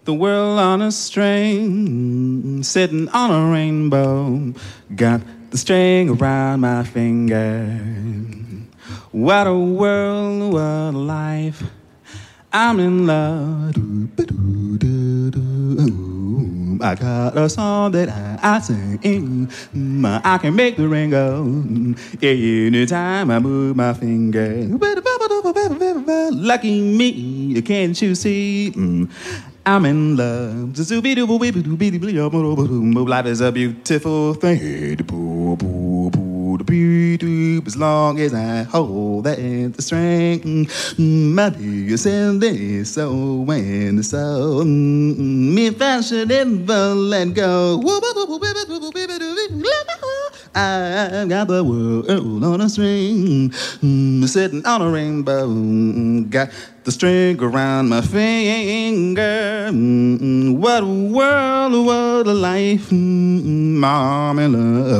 the world on a string, sitting on a rainbow. Got the string around my finger. What a world, what a life. I'm in love. I got a song that I sing. I can make the rain go anytime I move my finger. Lucky me, can't you see? I'm in love. Life is a beautiful thing. As long as I hold that the strength, my biggest is so when the soul, if I should ever let go. I've got the world on a string, sitting on a rainbow. Got the string around my finger. What a world, what a life. I'm in love.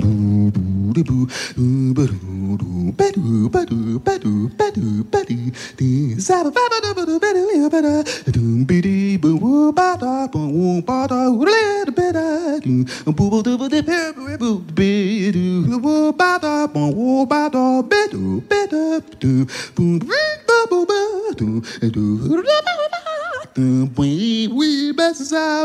We best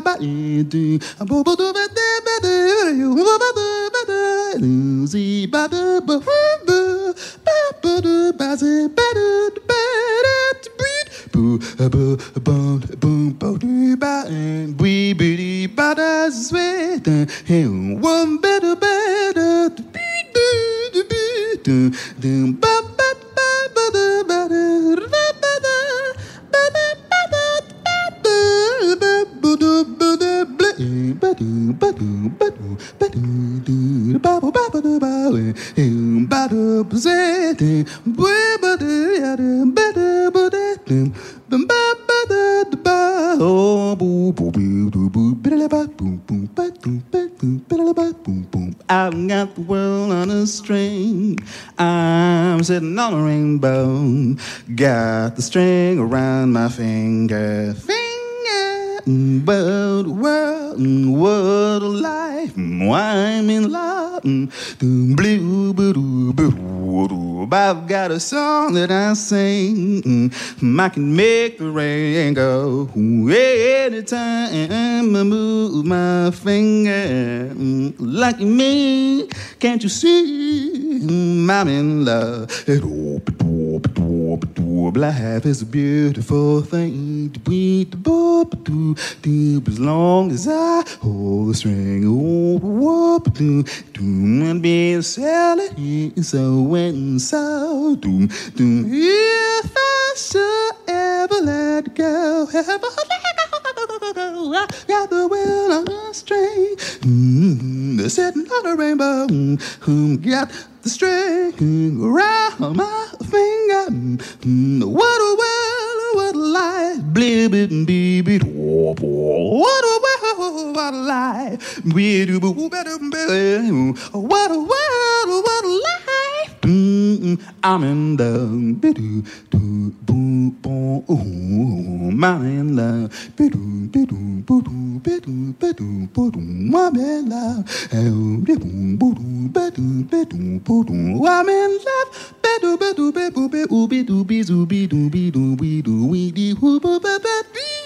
I've got the world on a string. I'm sitting on a rainbow. Got the string around my finger. But world, what a life. I'm in love. I've got a song that I sing. I can make the rain go anytime I move my finger. Lucky me, can't you see? I'm in love. Life is a beautiful thing. As long as I hold the string, and be selling so and so. If I should ever let go, I got the will on a string, sitting on a rainbow. Got the string around my finger. What a world, what a life. What a world, what a life. What a world, what a life. I'm in love. I'm in love. I'm in love. I'm in love.